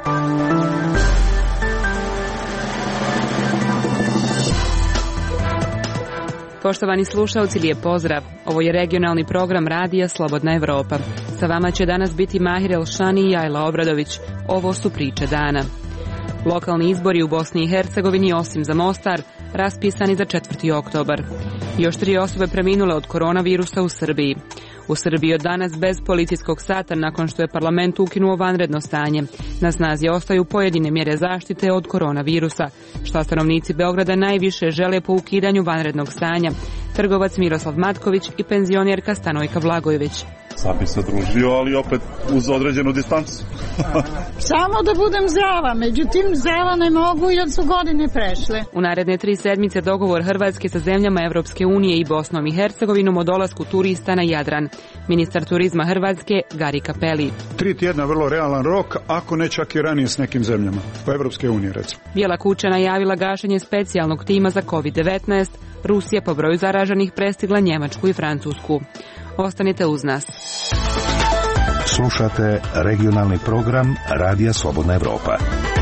Poštovani slušalci, lijep pozdrav. Ovo je regionalni program Radija Slobodna Evropa. Sa vama će danas biti Mahir Elšani i Ajla Obradović. Ovo su priče dana. Lokalni izbori u Bosni i Hercegovini, osim za Mostar, raspisani za 4. oktobar. Još 3 osobe preminule od koronavirusa u Srbiji. U Srbiji od danas bez policijskog sata nakon što je parlament ukinuo vanredno stanje. Na snazi ostaju pojedine mjere zaštite od koronavirusa. Šta stanovnici Beograda najviše žele po ukidanju vanrednog stanja? Trgovac Miroslav Matković i penzionerka Stanojka Vlagojević. Sad bi se družio, ali opet uz određenu distancu. Samo da budem zdrava, međutim zdrava ne mogu jer su godine prešle. U naredne 3 sedmice dogovor Hrvatske sa zemljama Evropske unije i Bosnom i Hercegovinom o dolasku turista na Jadran. Ministar turizma Hrvatske Gari Cappelli. 3 tjedna vrlo realan rok, ako ne čak i ranije s nekim zemljama, po Evropske unije recimo. Bijela kuća najavila gašenje specijalnog tima za COVID-19. Rusija po broju zaraženih prestigla Njemačku i Francusku. Ostanite uz nas. Slušate regionalni program Radija Slobodna Evropa.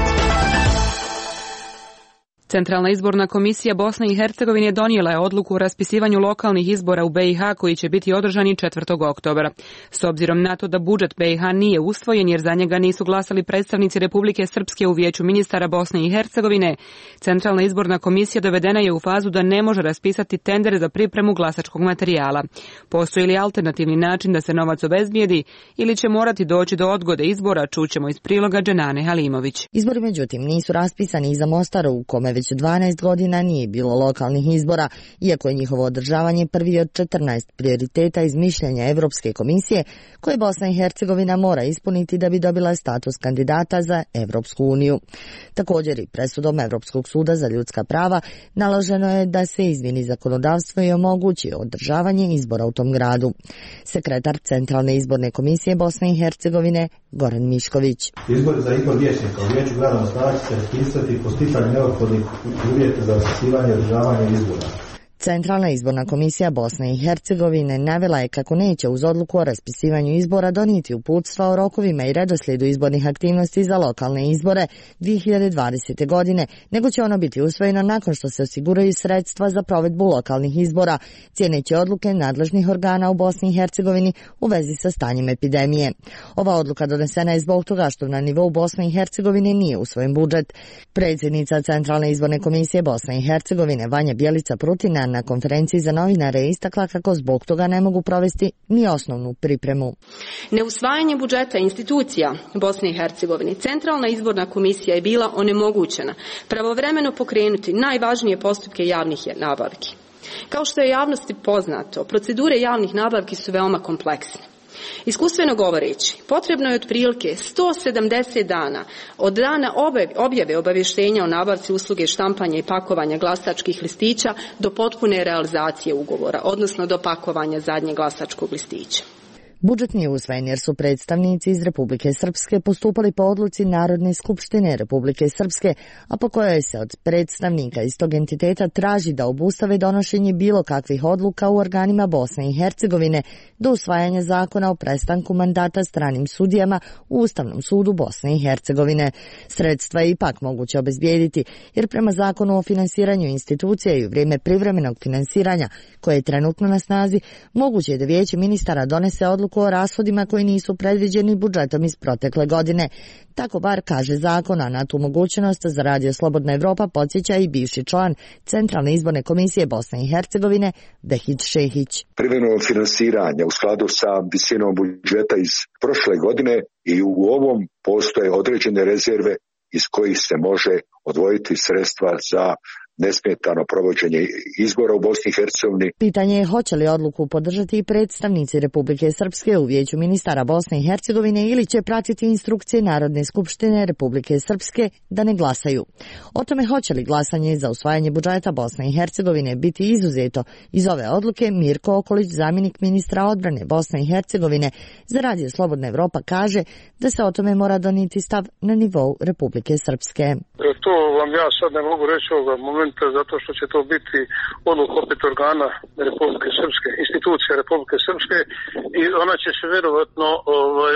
Centralna izborna komisija Bosne i Hercegovine donijela je odluku o raspisivanju lokalnih izbora u BiH koji će biti održani 4. oktobra. S obzirom na to da budžet BiH nije usvojen jer za njega nisu glasali predstavnici Republike Srpske u Vijeću ministara Bosne i Hercegovine, Centralna izborna komisija dovedena je u fazu da ne može raspisati tendere za pripremu glasačkog materijala. Postoji li alternativni način da se novac obezbijedi ili će morati doći do odgode izbora, čućemo iz priloga Dženane Halimović. Izbori međutim nisu raspisani i za Mostar u kome već 12 godina nije bilo lokalnih izbora, iako je njihovo održavanje prvi od 14 prioriteta iz mišljenja Evropske komisije koje Bosna i Hercegovina mora ispuniti da bi dobila status kandidata za Evropsku uniju. Također i presudom Evropskog suda za ljudska prava naloženo je da se izmjeni zakonodavstvo i omogući održavanje izbora u tom gradu. Sekretar Centralne izborne komisije Bosne i Hercegovine Goran Mišković. Izbori za izbor vijećnika u Vijeću grada Mostara će se raspisati po sticanju neophodnih uvjeta za raspisivanje i održavanje izbora. Centralna izborna komisija Bosne i Hercegovine navela je kako neće uz odluku o raspisivanju izbora donijeti uputstva o rokovima i redoslijedu izbornih aktivnosti za lokalne izbore 2020. godine, nego će ono biti usvojeno nakon što se osiguraju sredstva za provedbu lokalnih izbora, cijeneći odluke nadležnih organa u Bosni i Hercegovini u vezi sa stanjem epidemije. Ova odluka donesena je zbog toga što na nivou Bosne i Hercegovine nije usvojen budžet. Predsjednica Centralne izborne komisije Bosne i Hercegovine Vanja Bjelica-Prutina na konferenciji za novinare je istakla kako zbog toga ne mogu provesti ni osnovnu pripremu. Neusvajanje budžeta institucija Bosne i Hercegovine, Centralna izborna komisija je bila onemogućena pravovremeno pokrenuti najvažnije postupke javnih nabavki. Kao što je javnosti poznato, procedure javnih nabavki su veoma kompleksne. Iskustveno govoreći, potrebno je otprilike 170 dana od dana objave obavještenja o nabavci usluge štampanja i pakovanja glasačkih listića do potpune realizacije ugovora, odnosno do pakovanja zadnjeg glasačkog listića. Budžet nije usvojen jer su predstavnici iz Republike Srpske postupali po odluci Narodne skupštine Republike Srpske, a po kojoj se od predstavnika iz tog entiteta traži da obustave donošenje bilo kakvih odluka u organima Bosne i Hercegovine do usvajanja zakona o prestanku mandata stranim sudijama u Ustavnom sudu Bosne i Hercegovine. Sredstva je ipak moguće obezbijediti jer prema zakonu o finansiranju institucija i u vrijeme privremenog finansiranja koje je trenutno na snazi, moguće je da Vijeće ministara donese odluku o rashodima koji nisu predviđeni budžetom iz protekle godine. Tako bar kaže zakon, a na tu mogućnost za Radio Slobodna Evropa podsjeća i bivši član Centralne izborne komisije Bosne i Hercegovine Behid Šehić. Privremeno finansiranje u skladu sa visinom budžeta iz prošle godine i u ovom postoje određene rezerve iz kojih se može odvojiti sredstva za nesmetano provođenje izbora u Bosni i Hercegovini. Pitanje je hoće li odluku podržati i predstavnici Republike Srpske u Vijeću ministara Bosne i Hercegovine ili će pratiti instrukcije Narodne skupštine Republike Srpske da ne glasaju. O tome hoće li glasanje za usvajanje budžeta Bosne i Hercegovine biti izuzeto iz ove odluke, Mirko Okolić, zamjenik ministra odbrane Bosne i Hercegovine za Radio Slobodna Evropa, kaže da se o tome mora donijeti stav na nivou Republike Srpske. To vam ja sad ne mogu reći ovoga momenta zato što će to biti odluka opet organa Republike Srpske, institucija Republike Srpske i ona će se vjerovatno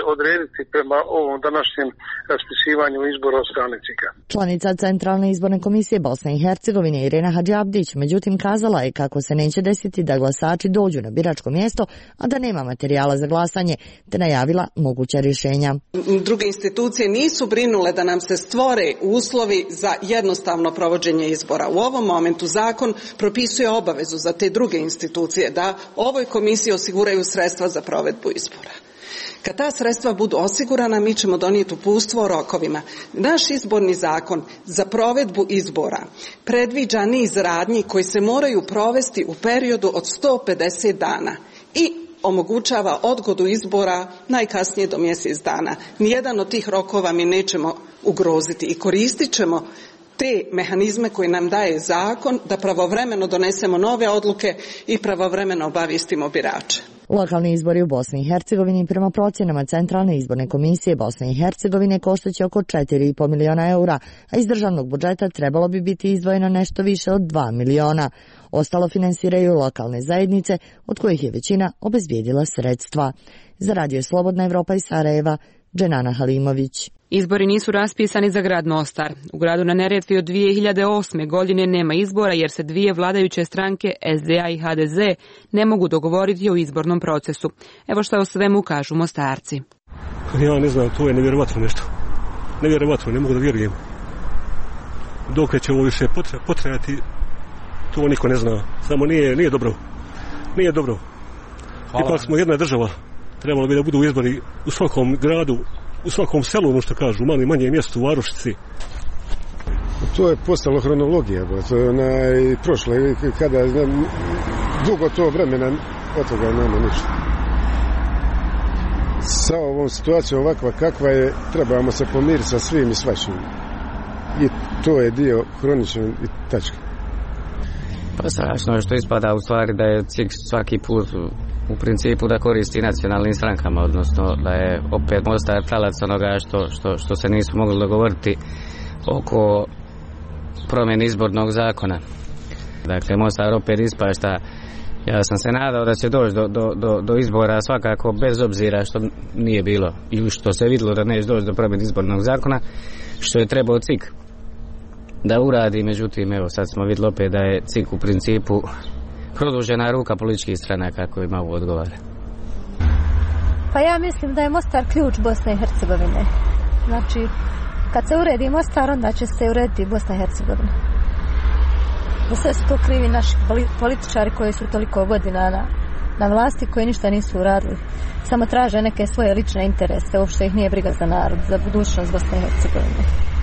odrediti prema ovom današnjem raspisivanju izbora od strane CIK-a. Članica Centralne izborne komisije Bosne i Hercegovine Irena Hadžiabdić međutim kazala je kako se neće desiti da glasači dođu na biračko mjesto, a da nema materijala za glasanje, te najavila moguća rješenja. Druge institucije nisu brinule da nam se stvore uslovi za jednostavno provođenje izbora. U ovom momentu zakon propisuje obavezu za te druge institucije da ovoj komisiji osiguraju sredstva za provedbu izbora. Kad ta sredstva budu osigurana, mi ćemo donijeti uputstvo o rokovima. Naš izborni zakon za provedbu izbora predviđa niz radnji koji se moraju provesti u periodu od 150 dana i omogućava odgodu izbora najkasnije do mjesec dana. Nijedan od tih rokova mi nećemo ugroziti i koristit ćemo te mehanizme koje nam daje zakon da pravovremeno donesemo nove odluke i pravovremeno obavijestimo birače. Lokalni izbori u Bosni i Hercegovini prema procjenama Centralne izborne komisije Bosne i Hercegovine koštaće oko 4,5 miliona eura, a iz državnog budžeta trebalo bi biti izdvojeno nešto više od 2 miliona. Ostalo finansiraju lokalne zajednice, od kojih je većina obezbijedila sredstva. Za Radio Slobodna Evropa iz Sarajeva, Dženana Halimović. Izbori nisu raspisani za grad Mostar. U gradu na Neretvi od 2008. godine nema izbora jer se dvije vladajuće stranke, SDA i HDZ, ne mogu dogovoriti o izbornom procesu. Evo šta o svemu kažu Mostarci. Ja ne znam, to je nevjerovatno nešto. Nevjerovatno, ne mogu da vjerujem. Dok će ovo više potrajati, to niko ne zna. Samo nije dobro. Nije dobro. Ipak smo jedna država. Trebalo bi da budu izbori u svakom gradu, u svakom selu, ono što kažu, manje mjestu, u Varošici. To je postalo hronologija, prošlo je, kada dugo to vremena, od toga nema ništa. Sa ovom situacijom ovakva kakva je, trebamo se pomiriti sa svim i svačim. I to je dio hroničan i tačka. Pa strašno je što ispada u stvari da je CIK svaki put u principu da koristi nacionalnim strankama, odnosno da je opet Mostar talac onoga što se nisu mogli dogovoriti oko promjene izbornog zakona. Dakle, Mostar opet ispašta. Ja sam se nadao da će doći do izbora svakako bez obzira što nije bilo ili što se vidjelo da neće doći do promjene izbornog zakona, što je trebao CIK da uradi. Međutim, evo sad smo vidjeli opet da je CIK u principu produžena ruka političkih stranaka kojima ovo odgovara. Pa ja mislim da je Mostar ključ Bosne i Hercegovine. Znači, kad se uredi Mostar, onda će se urediti Bosna i Hercegovina. Za sve su to krivi naši političari koji su toliko godina na vlasti, koji ništa nisu uradili. Samo traže neke svoje lične interese, uopšte ih nije briga za narod, za budućnost Bosne i Hercegovine.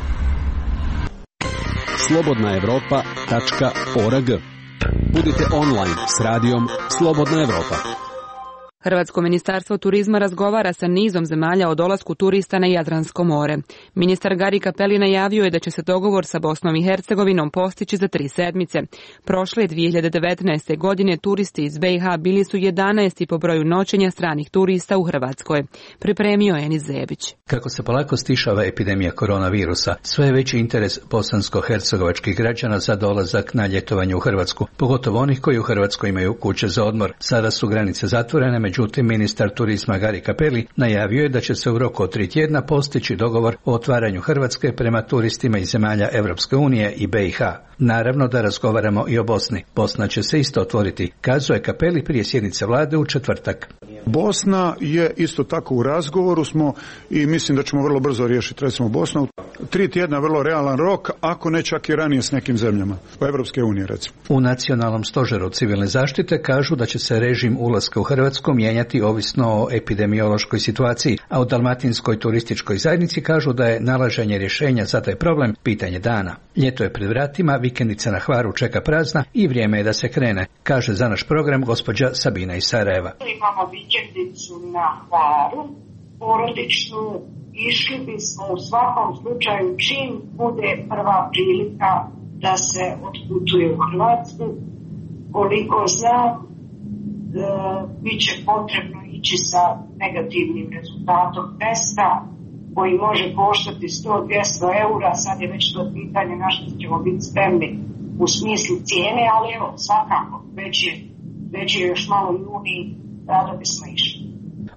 slobodnaevropa.org. Budite online s radijom Slobodna Evropa. Hrvatsko ministarstvo turizma razgovara sa nizom zemalja o dolasku turista na Jadransko more. Ministar Gari Cappelli najavio je da će se dogovor sa Bosnom i Hercegovinom postići za 3 sedmice. Prošle 2019. godine turisti iz BiH bili su 11. po broju noćenja stranih turista u Hrvatskoj. Pripremio je Enis Zebić. Kako se polako stišava epidemija koronavirusa, sve je veći interes bosansko-hercegovačkih građana za dolazak na ljetovanje u Hrvatsku, pogotovo onih koji u Hrvatskoj imaju kuće za odmor. Sada su granice zatvorene, međutim, ministar turizma Gari Cappelli najavio je da će se u roku od 3 tjedna postići dogovor o otvaranju Hrvatske prema turistima iz zemalja Europske unije i BiH. Naravno da razgovaramo i o Bosni. Bosna će se isto otvoriti, kazuje Cappelli prije sjednice vlade u četvrtak. Bosna je isto tako u razgovoru smo i mislim da ćemo vrlo brzo riješiti recimo Bosnu. 3 tjedna vrlo realan rok, ako ne čak i ranije s nekim zemljama, u Europske unije recimo. U Nacionalnom stožeru civilne zaštite kažu da će se režim ulaska u Hrvatsku mijenjati ovisno o epidemiološkoj situaciji, a u Dalmatinskoj turističkoj zajednici kažu da je nalaženje rješenja za taj problem pitanje dana. Ljeto je pred vratima, vikendica na Hvaru čeka prazna i vrijeme je da se krene, kaže za naš program gospođa Sabina iz Sarajeva. Imamo vikendicu na Hvaru, porodičnu, išli bismo u svakom slučaju čim bude prva prilika da se otputuje u Hrvatsku. Koliko znam, bit će potrebno ići sa negativnim rezultatom testa koji može koštati 100-200 eura, sad je već to pitanje na što ćemo biti spremni u smislu cijene, ali evo, svakako, već je još malo juni, rado bismo išli.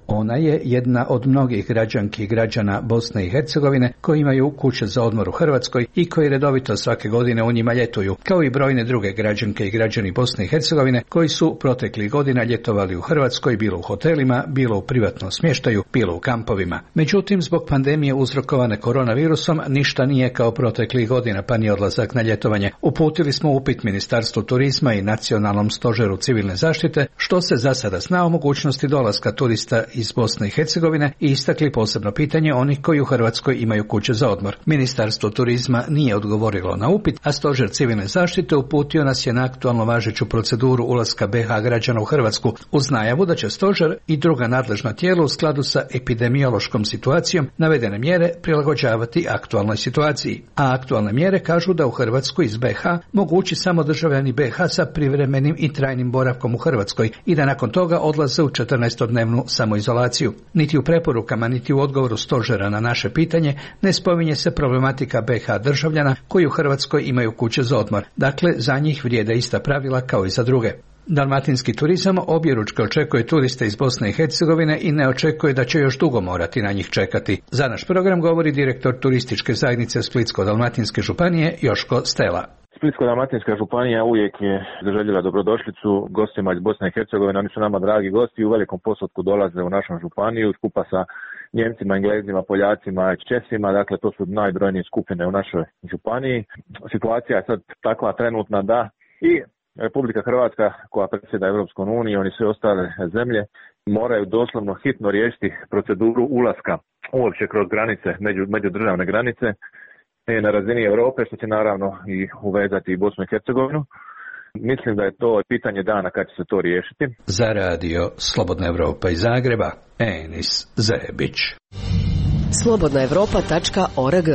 Ona je jedna od mnogih građanki i građana Bosne i Hercegovine koji imaju kuće za odmor u Hrvatskoj i koji redovito svake godine u njima ljetuju, kao i brojne druge građanke i građani Bosne i Hercegovine koji su proteklih godina ljetovali u Hrvatskoj, bilo u hotelima, bilo u privatnom smještaju, bilo u kampovima. Međutim, zbog pandemije uzrokovane koronavirusom ništa nije kao proteklih godina, pa ni odlazak na ljetovanje. Uputili smo upit Ministarstvu turizma i Nacionalnom stožeru civilne zaštite što se za sada zna o mogućnosti dolaska turista iz Bosne i Hercegovine i istakli posebno pitanje onih koji u Hrvatskoj imaju kuće za odmor. Ministarstvo turizma nije odgovorilo na upit, a stožer civilne zaštite uputio nas je na aktualno važeću proceduru ulaska BiH građana u Hrvatsku uz najavu da će stožer i druga nadležna tijela u skladu sa epidemiološkom situacijom navedene mjere prilagođavati aktualnoj situaciji. A aktualne mjere kažu da u Hrvatsku iz BiH mogući samo državljani BiH sa privremenim i trajnim boravkom u Hrvatskoj i da nakon toga odlaze u 14-dnevnu samoizolaciju. Niti u preporukama, niti u odgovoru stožera na naše pitanje ne spominje se problematika BiH državljana koji u Hrvatskoj imaju kuće za odmor. Dakle, za njih vrijede ista pravila kao i za druge. Dalmatinski turizam objeručke očekuje turiste iz Bosne i Hercegovine i ne očekuje da će još dugo morati na njih čekati. Za naš program govori direktor turističke zajednice Splitsko-dalmatinske županije Joško Stela. Splitsko-dalmatinska županija uvijek je zaželjela dobrodošlicu gostima iz Bosne i Hercegovine. Oni su nama dragi gosti i u velikom postotku dolaze u našu županiju skupa sa Njemcima, Englezima, Poljacima i Česima. Dakle, to su najbrojnije skupine u našoj županiji. Situacija je sad takva trenutna da i Republika Hrvatska koja predsjeda Europskom unijom i sve ostale zemlje moraju doslovno hitno riješiti proceduru ulaska uopće kroz granice, međudržavne granice na razini Europe, što će naravno i uvezati i Bosnu i Hercegovinu. Mislim da je to pitanje dana kad će se to riješiti. Za radio Slobodna Evropa iz Zagreba, Enis Zebić. slobodnaevropa.org.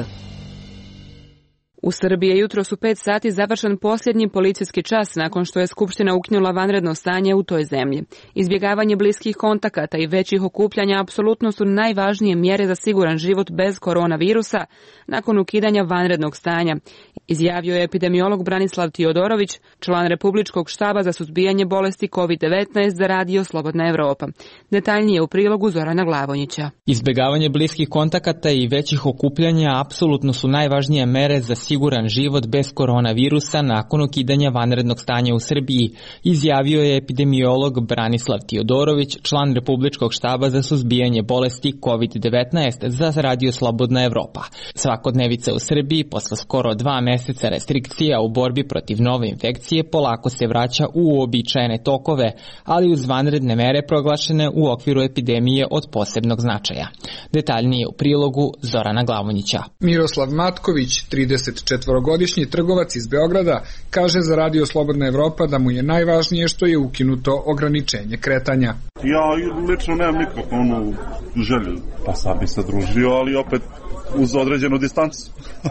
U Srbiji je jutros u 5 sati završen posljednji policijski čas nakon što je Skupština ukinula vanredno stanje u toj zemlji. Izbjegavanje bliskih kontakata i većih okupljanja apsolutno su najvažnije mjere za siguran život bez koronavirusa nakon ukidanja vanrednog stanja, izjavio je epidemiolog Branislav Tiodorović, član Republičkog štaba za suzbijanje bolesti COVID-19 za radio Slobodna Evropa. Detaljnije u prilogu Zorana Glavonjića. Izbjegavanje bliskih kontakata i većih okupljanja apsolutno su najvažnije mere za siguran život bez koronavirusa nakon ukidanja vanrednog stanja u Srbiji, izjavio je epidemiolog Branislav Tiodorović, član Republičkog štaba za suzbijanje bolesti COVID-19 za radio Slobodna Evropa. Svakodnevica u Srbiji posle skoro 2 mjeseca restrikcija u borbi protiv nove infekcije polako se vraća u uobičajene tokove, ali uz vanredne mere proglašene u okviru epidemije od posebnog značaja. Detaljnije u prilogu Zorana Glavonjića. Miroslav Matković, 34-godišnji trgovac iz Beograda, kaže za radio Slobodna Evropa da mu je najvažnije što je ukinuto ograničenje kretanja. Ja lično nemam nikakvu želju, pa sad bi se družio, ali opet uz određenu distancu.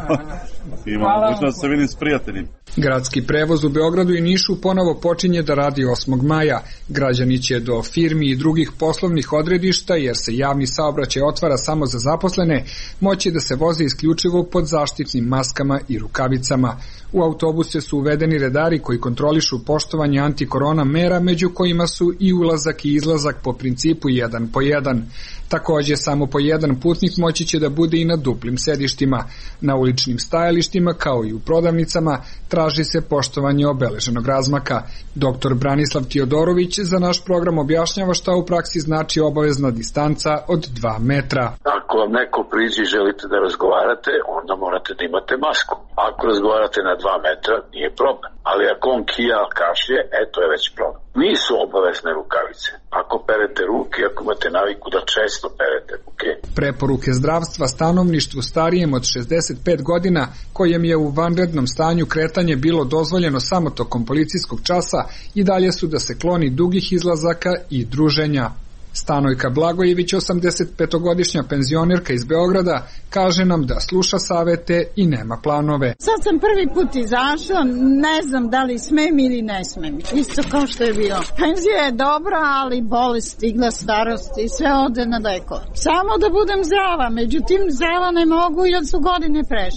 Imam mogućnost da se vidim s prijateljima. Gradski prevoz u Beogradu i Nišu ponovo počinje da radi 8. maja. Građani će do firmi i drugih poslovnih odredišta, jer se javni saobraćaj otvara samo za zaposlene, moći da se voze isključivo pod zaštitnim maskama i rukavicama. U autobuse su uvedeni redari koji kontrolišu poštovanje antikorona mera, među kojima su i ulazak i izlazak po principu 1 po 1. Također, samo po jedan putnik moći će da bude i na duplim sedištima. Na uličnim stajalištima, kao i u prodavnicama, traži se poštovanje obeleženog razmaka. Dr. Branislav Tiodorović za naš program objašnjava šta u praksi znači obavezna distanca od 2 metra. Ako vam neko priđe i želite da razgovarate, onda morate da imate masku. Ako razgovarate na 2 metra, nije problem. Ali ako on kija, kašlje, to je već problem. Nisu obavezne rukavice. Ako perete ruke, ako imate naviku da često perete ruke. Preporuke zdravstva stanovništvu starijem od 65 godina, kojem je u vanrednom stanju kretanje bilo dozvoljeno samo tokom policijskog časa, i dalje su da se kloni dugih izlazaka i druženja. Stanojka Blagojević, 85-godišnja penzionerka iz Beograda, kaže nam da sluša savete i nema planove. Sad sam prvi put izašla, ne znam da li smem ili ne smem. Isto kao što je bilo. Penzija je dobra, ali bolest stigla, starost i sve ode na deko. Samo da budem zdrava, međutim zdrava ne mogu jer su godine prešle.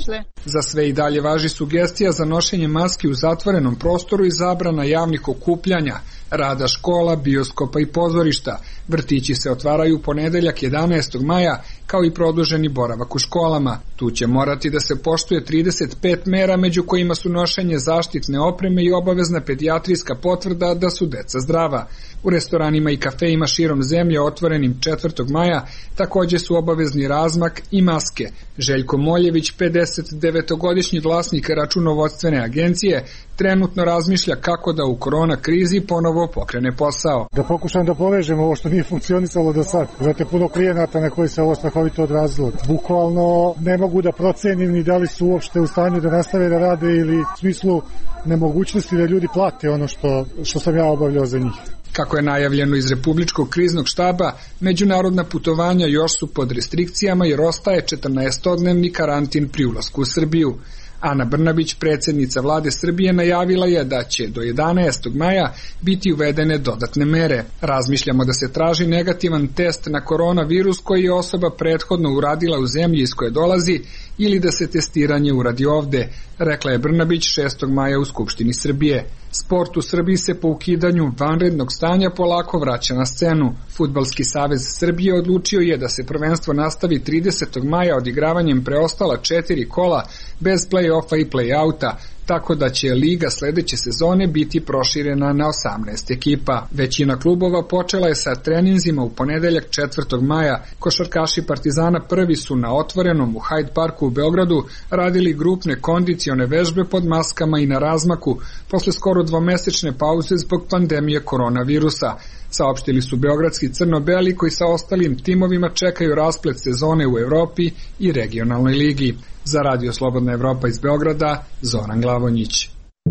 Za sve i dalje važi sugestija za nošenje maski u zatvorenom prostoru i zabrana javnih okupljanja, rada škola, bioskopa i pozorišta. Vrtići se otvaraju u ponedeljak 11. maja, kao i produženi boravak u školama. Tu će morati da se poštuje 35 mera, među kojima su nošenje zaštitne opreme i obavezna pedijatrijska potvrda da su deca zdrava. U restoranima i kafejima širom zemlje otvorenim 4. maja takođe su obavezni razmak i maske. Željko Moljević, 59-godišnji vlasnik računovodstvene agencije, trenutno razmišlja kako da u korona krizi ponovo pokrene posao. Da pokušam da povežem ovo što nije funkcionisalo do sad. Znate, puno klijenata na koji se ovo strahovito odrazilo. Bukvalno ne mogu da procenim ni da li su uopšte u stanju da nastave da rade ili u smislu nemogućnosti da ljudi plate ono što sam ja obavljao za njih. Kako je najavljeno iz Republičkog kriznog štaba, međunarodna putovanja još su pod restrikcijama jer ostaje 14-dnevni karantin pri ulasku u Srbiju. Ana Brnabić, predsjednica vlade Srbije, najavila je da će do 11. maja biti uvedene dodatne mere. Razmišljamo da se traži negativan test na koronavirus koji je osoba prethodno uradila u zemlji iz koje dolazi ili da se testiranje uradi ovde, rekla je Brnabić 6. maja u Skupštini Srbije. Sport u Srbiji se po ukidanju vanrednog stanja polako vraća na scenu. Fudbalski savez Srbije odlučio je da se prvenstvo nastavi 30. maja odigravanjem preostala 4 kola bez play-offa i play-outa, tako da će liga sledeće sezone biti proširena na 18 ekipa. Većina klubova počela je sa treninzima u ponedeljak 4. maja. Košarkaši Partizana prvi su na otvorenom u Hyde Parku u Beogradu radili grupne kondicione vežbe pod maskama i na razmaku posle skoro dvomesečne pauze zbog pandemije koronavirusa. Saopštili su beogradski crno-beli koji sa ostalim timovima čekaju rasplet sezone u Evropi i regionalnoj ligi. Za Radio Slobodna Evropa iz Beograda, Zoran Glavonjić.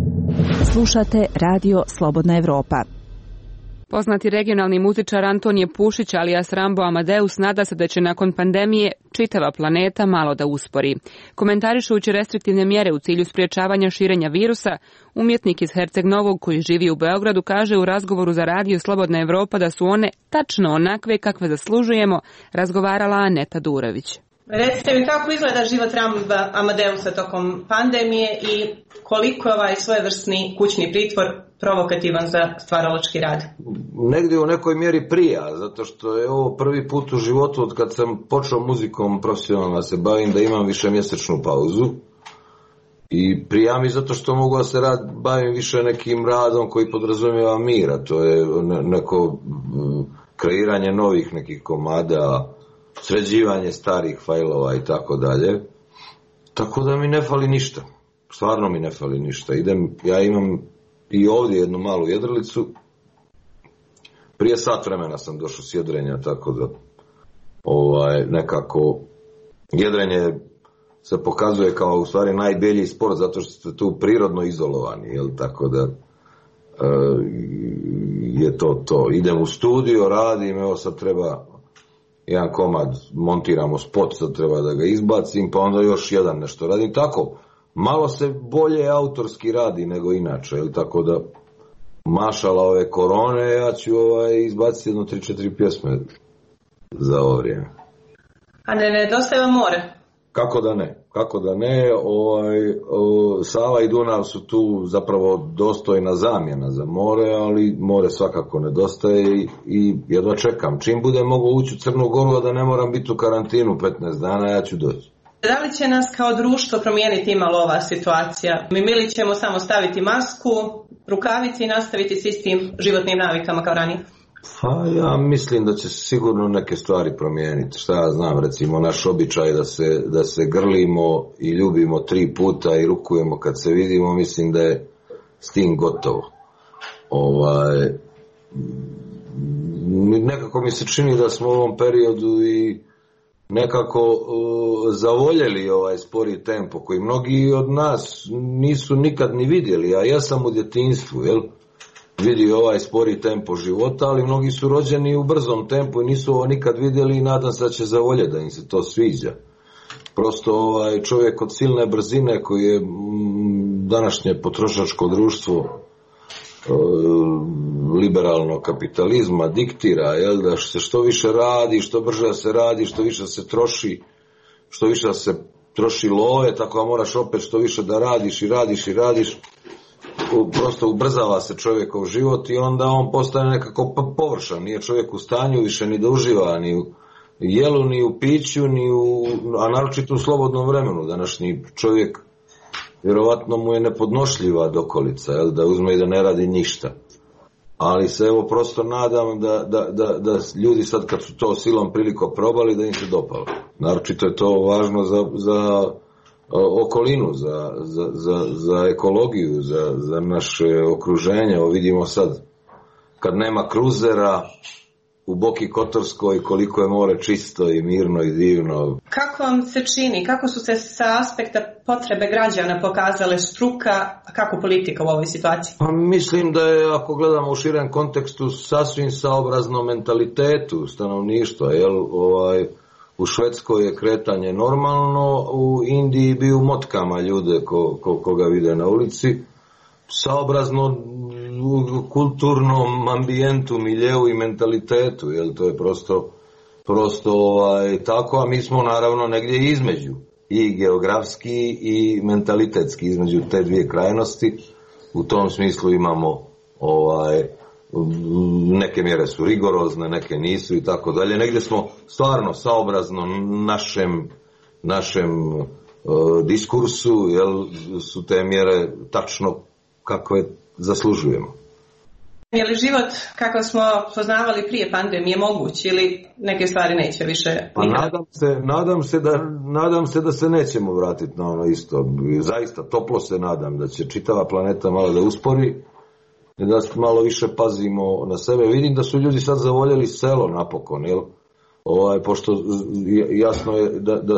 Slušate Radio Slobodna Evropa. Poznati regionalni muzičar Antonije Pušić alias Rambo Amadeus nada se da će nakon pandemije čitava planeta malo da uspori. Komentarišući restriktivne mjere u cilju spriječavanja širenja virusa, umjetnik iz Herceg Novog koji živi u Beogradu kaže u razgovoru za Radio Slobodna Evropa da su one tačno onakve kakve zaslužujemo, razgovarala Aneta Durović. Recite mi kako izgleda život Ramba Amadeusa tokom pandemije i koliko je ovaj svojevrsni kućni pritvor provokativan za stvaralački rad? Negdje u nekoj mjeri prija, zato što je ovo prvi put u životu od kad sam počeo muzikom profesionalno se bavim da imam višemjesečnu pauzu. I prija mi zato što mogu da se bavim više nekim radom koji podrazumijeva mira, to je neko kreiranje novih nekih komada, sređivanje starih fajlova i tako dalje. Tako da mi ne fali ništa. Stvarno mi ne fali ništa. Ja imam i ovdje jednu malu jedrilicu. Prije sat vremena sam došao s jedrenja, tako da nekako jedrenje se pokazuje kao u stvari najbolji sport zato što ste tu prirodno izolovani, jel? Tako da je to. Idem u studio, radim, evo sad treba jedan komad, montiramo spot, sad treba da ga izbacim, pa onda još jedan nešto radim. Tako, malo se bolje autorski radi nego inače, jel? Tako da mašala ove korone, ja ću izbaciti jedno 3-4 pjesme za ovo vrijeme. A ne nedostaje vam more? Kako da ne, Sava i Dunav su tu zapravo dostojna zamjena za more, ali more svakako nedostaje i jedva čekam. Čim bude mogu ući u Crnu Goru, a da ne moram biti u karantinu 15 dana, ja ću doći. Da li će nas kao društvo promijeniti imalo ova situacija? Mi ćemo samo staviti masku, rukavice i nastaviti s istim životnim navikama kao ranije? Pa ja mislim da će se sigurno neke stvari promijeniti. Šta ja znam, recimo naš običaj da se grlimo i ljubimo 3 puta i rukujemo kad se vidimo, mislim da je s tim gotovo. Nekako mi se čini da smo u ovom periodu i nekako zavoljeli ovaj spori tempo koji mnogi od nas nisu nikad ni vidjeli, a ja sam u djetinjstvu, jel? Vidio ovaj spori tempo života, ali mnogi su rođeni u brzom tempu i nisu ovo nikad vidjeli i nadam se da će zavoljeti da im se to sviđa. Prosto čovjek od silne brzine koji je današnje potrošačko društvo liberalnog kapitalizma diktira, jel, da se što više radi, što brže se radi, što više se troši, što više se troši love, tako moraš opet što više da radiš i radiš. Prosto ubrzava se čovjekov život i onda on postane nekako površan. Nije čovjek u stanju više ni da uživa ni u jelu, ni u piću, a naročito u slobodnom vremenu. Današnji čovjek, vjerovatno mu je nepodnošljiva dokolica, da uzme i da ne radi ništa. Ali se evo prosto nadam da ljudi sad kad su to silom priliko probali da im se dopalo. Naročito je to važno za okolinu, za ekologiju, za naše okruženje. Evo vidimo sad kad nema kruzera u Boki Kotorskoj koliko je more čisto i mirno i divno. Kako vam se čini, kako su se sa aspekta potrebe građana pokazale struka, a kako politika u ovoj situaciji? Pa mislim da je, ako gledamo u širem kontekstu, sasvim saobrazno mentalitetu stanovništva, u Švedskoj je kretanje normalno, u Indiji bi u motkama ljude koga vide na ulici, saobrazno u kulturnom ambijentu, miljeu i mentalitetu, to je prosto tako, a mi smo naravno negdje između, i geografski i mentalitetski, između te dvije krajnosti. U tom smislu imamo neke mjere su rigorozne, neke nisu i tako dalje. Negdje smo stvarno saobrazno našem diskursu, su te mjere tačno kakve zaslužujemo. Je li život kako smo poznavali prije pandemije moguć ili neke stvari neće više? Pa nadam se da se nećemo vratiti na ono isto. Zaista toplo se nadam da će čitava planeta malo da uspori i da malo više pazimo na sebe. Vidim da su ljudi sad zavoljeli selo napokon, pošto jasno je da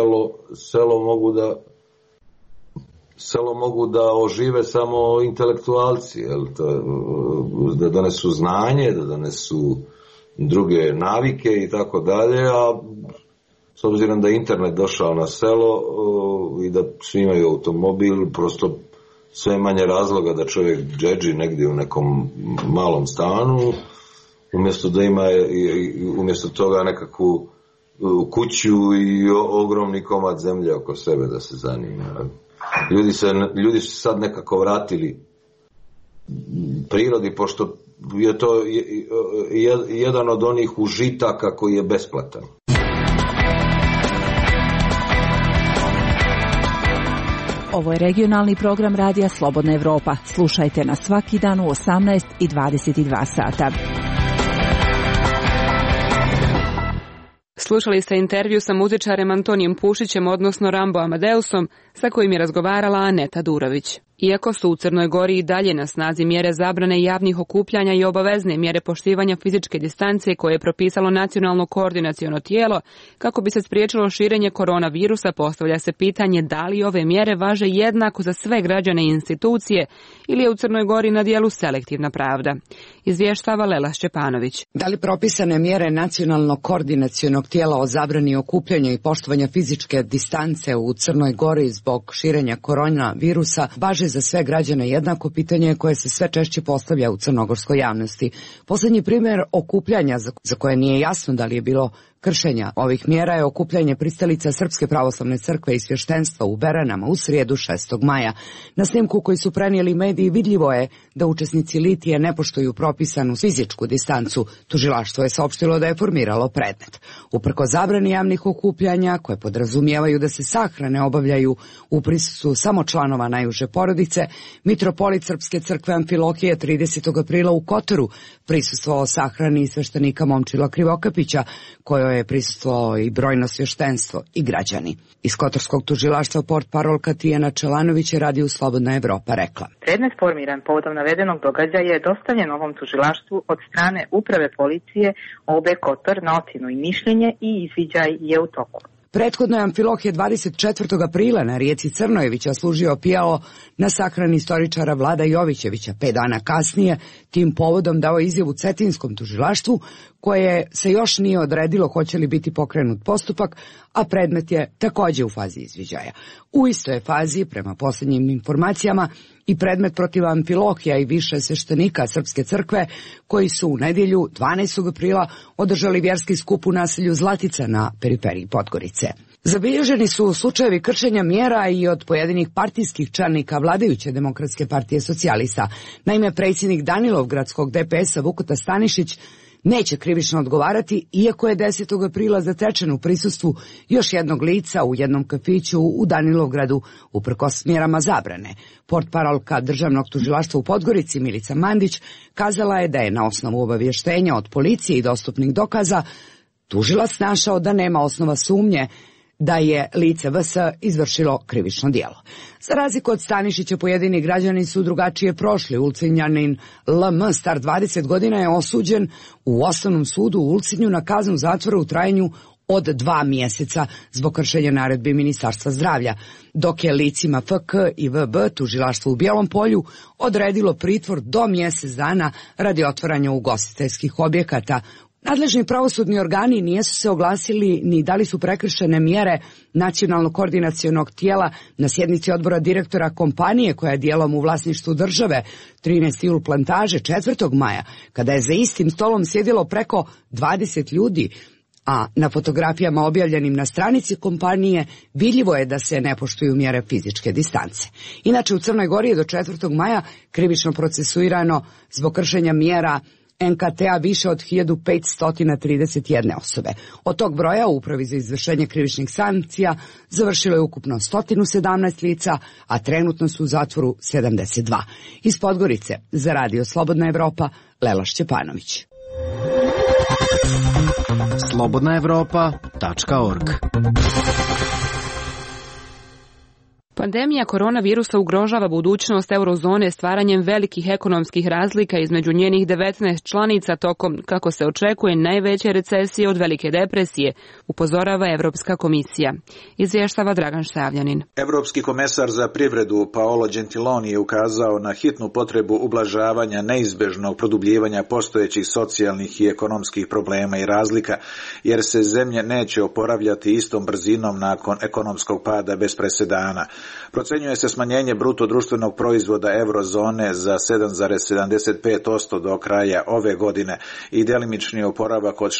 selo mogu da ožive samo intelektualci, da donesu znanje, da donesu druge navike i tako dalje, a s obzirom da je internet došao na selo i da svi imaju automobil, prosto sve manje razloga da čovjek džedži negdje u nekom malom stanu, umjesto da ima umjesto toga nekakvu kuću i ogromni komad zemlje oko sebe da se zanima. Ljudi su sad nekako vratili prirodi, pošto je to jedan od onih užitaka koji je besplatan. Ovo je regionalni program Radija Slobodna Evropa. Slušajte nas svaki dan u 18 i 22 sata. Slušali ste intervju sa muzičarem Antonijem Pušićem, odnosno Rambo Amadeusom, sa kojim je razgovarala Aneta Durović. Iako su u Crnoj Gori i dalje na snazi mjere zabrane javnih okupljanja i obavezne mjere poštivanja fizičke distancije koje je propisalo nacionalno koordinaciono tijelo, kako bi se spriječilo širenje koronavirusa, postavlja se pitanje da li ove mjere važe jednako za sve građane i institucije ili je u Crnoj Gori na dijelu selektivna pravda. Izvještava Lela Šćepanović. Da li propisane mjere nacionalnog koordinacionog tijela o zabrani okupljanja i poštovanja fizičke distance u Crnoj Gori zbog širenja koronavirusa važe za sve građane jednako, pitanje koje se sve češće postavlja u crnogorskoj javnosti. Posljednji primjer okupljanja za koje nije jasno da li je bilo kršenja ovih mjera je okupljanje pristalica Srpske pravoslavne crkve i svještenstva u Beranama u srijedu 6. maja. Na snimku koji su prenijeli mediji vidljivo je da učesnici litije ne poštuju propisanu fizičku distancu. Tužilaštvo je saopštilo da je formiralo predmet. Uprko zabrani javnih okupljanja koje podrazumijevaju da se sahrane obavljaju u prisustvu samo članova najuže porodice, mitropolit Srpske crkve Amfilohije 30. aprila u Kotoru prisustvovao sahrani sveštenika Momčila Krivokapića, kojoj je prisustvovao i brojno svještenstvo i građani. Iz Kotorskog tužilaštva portparolka Tijana Čelanović je Radiju Slobodna Evropa rekla. Predmet formiran povodom navedenog događaja je dostavljen ovom tužilaštvu od strane Uprave policije OB Kotor na ocjenu i mišljenje i izviđaj je u toku. Prethodno je Amfilohije 24. aprila na rijeci Crnojevića služio pijalo na sahrani istoričara Vlada Jovićevića. 5 dana kasnije tim povodom dao izjavu Cetinskom tužilaštvu koje se još nije odredilo hoće li biti pokrenut postupak, a predmet je takođe u fazi izviđaja. U istoj je fazi, prema posljednjim informacijama, i predmet protiv Amfilohija i više sveštenika Srpske crkve, koji su u nedjelju 12. aprila održali vjerski skup u naselju Zlatica na periferiji Podgorice. Zabilježeni su slučajevi kršenja mjera i od pojedinih partijskih čelnika vladajuće Demokratske partije socijalista. Naime, predsjednik Danilovgradskog DPS-a Vukota Stanišić neće krivično odgovarati, iako je 10. aprila zatečen u prisustvu još jednog lica u jednom kafiću u Danilovgradu uprkos mjerama zabrane. Portparolka Državnog tužilaštva u Podgorici Milica Mandić kazala je da je na osnovu obavještenja od policije i dostupnih dokaza tužilac našao da nema osnova sumnje da je lice VS izvršilo krivično djelo. Za razliku od Stanišića, pojedini građani su drugačije prošli. Ulcinjanin LM, star 20 godina, je osuđen u Osnovnom sudu u Ulcinju na kaznu zatvora u trajanju od 2 mjeseca zbog kršenja naredbi Ministarstva zdravlja, dok je licima FK i VB tužilaštvo u Bijelom Polju odredilo pritvor do mjesec dana radi otvaranja ugostiteljskih objekata. Nadležni pravosudni organi nisu se oglasili ni da li su prekršene mjere nacionalnog koordinacionog tijela na sjednici odbora direktora kompanije koja je dijelom u vlasništvu države 13. jul plantaže 4. maja, kada je za istim stolom sjedilo preko 20 ljudi, a na fotografijama objavljenim na stranici kompanije vidljivo je da se ne poštuju mjere fizičke distance. Inače, u Crnoj Gori je do 4. maja krivično procesuirano zbog kršenja mjera NKT-a više od 1531 osobe. Od tog broja u Upravi za izvršenje krivičnih sankcija završilo je ukupno 117 lica, a trenutno su u zatvoru 72. Iz Podgorice za Radio Slobodna Evropa, Lela Šćepanović. slobodnaevropa.org. Pandemija koronavirusa ugrožava budućnost eurozone stvaranjem velikih ekonomskih razlika između njenih 19 članica tokom, kako se očekuje, najveće recesije od velike depresije, upozorava Evropska komisija. Izvještava Dragan Štavljanin. Evropski komesar za privredu Paolo Gentiloni je ukazao na hitnu potrebu ublažavanja neizbežnog produbljivanja postojećih socijalnih i ekonomskih problema i razlika, jer se zemlje neće oporavljati istom brzinom nakon ekonomskog pada bez presedana. Procenjuje se smanjenje bruto društvenog proizvoda eurozone za 7,75% do kraja ove godine i delimični oporavak od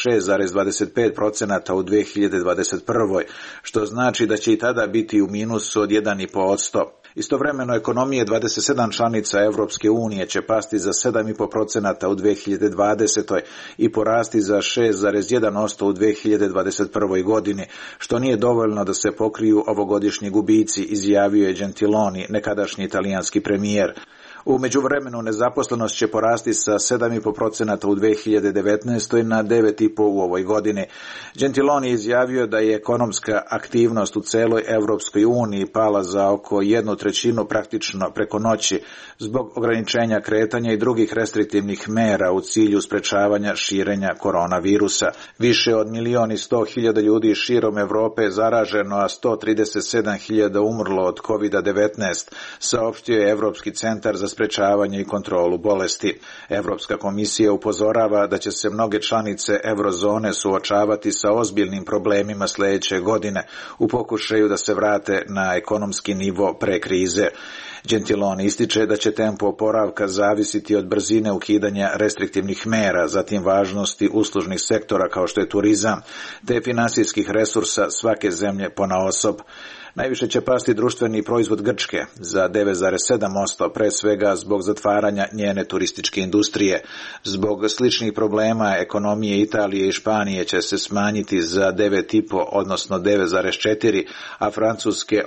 6,25% u 2021. što znači da će i tada biti u minusu od 1,5%. Istovremeno, ekonomije 27 članica Evropske unije će pasti za 7,5% u 2020. i porasti za 6,1% u 2021. godini, što nije dovoljno da se pokriju ovogodišnji gubici, izjavio je Gentiloni, nekadašnji italijanski premijer. U međuvremenu nezaposlenost će porasti sa 7,5% u 2019. na 9,5% u ovoj godini. Gentiloni izjavio da je ekonomska aktivnost u celoj Evropskoj uniji pala za oko 1/3 praktično preko noći zbog ograničenja kretanja i drugih restriktivnih mera u cilju sprečavanja širenja koronavirusa. Više od 1.100.000 ljudi širom Evrope je zaraženo, a 137.000 umrlo od COVID-19, saopštio je Evropski centar za sprečavanje i kontrolu bolesti. Evropska komisija upozorava da će se mnoge članice eurozone suočavati sa ozbiljnim problemima sljedeće godine u pokušaju da se vrate na ekonomski nivo pre krize. Gentiloni ističe da će tempo oporavka zavisiti od brzine ukidanja restriktivnih mera, zatim važnosti uslužnih sektora kao što je turizam, te finansijskih resursa svake zemlje ponaosob. Najviše će pasti društveni proizvod Grčke za 9,7%, pre svega zbog zatvaranja njene turističke industrije. Zbog sličnih problema ekonomije Italije i Španije će se smanjiti za 9,5%, odnosno 9,4%, a Francuske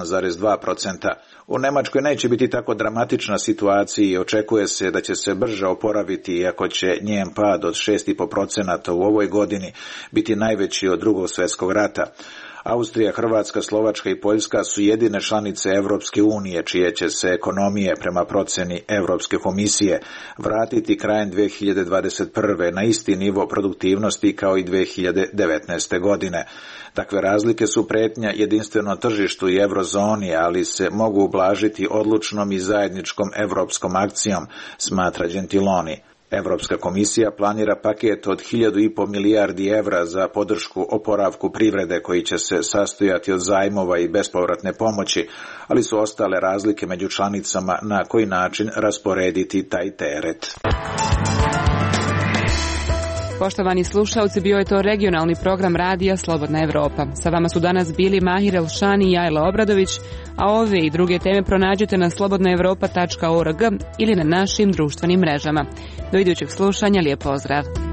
8,2%. U Nemačkoj neće biti tako dramatična situacija i očekuje se da će se brže oporaviti, iako će njen pad od 6,5% u ovoj godini biti najveći od Drugog svjetskog rata. Austrija, Hrvatska, Slovačka i Poljska su jedine članice Evropske unije čije će se ekonomije prema proceni Evropske komisije vratiti krajem 2021. na isti nivo produktivnosti kao i 2019. godine. Takve razlike su pretnja jedinstvenom tržištu i eurozoni, ali se mogu ublažiti odlučnom i zajedničkom evropskom akcijom, smatra Gentiloni. Europska komisija planira paket od 1.500 milijardi evra za podršku oporavku privrede koji će se sastojati od zajmova i bespovratne pomoći, ali su ostale razlike među članicama na koji način rasporediti taj teret. Poštovani slušalci, bio je to regionalni program radija Slobodna Evropa. Sa vama su danas bili Mahir Elšani i Ajla Obradović, a ove i druge teme pronađete na slobodnaevropa.org ili na našim društvenim mrežama. Do idućeg slušanja, lijep pozdrav!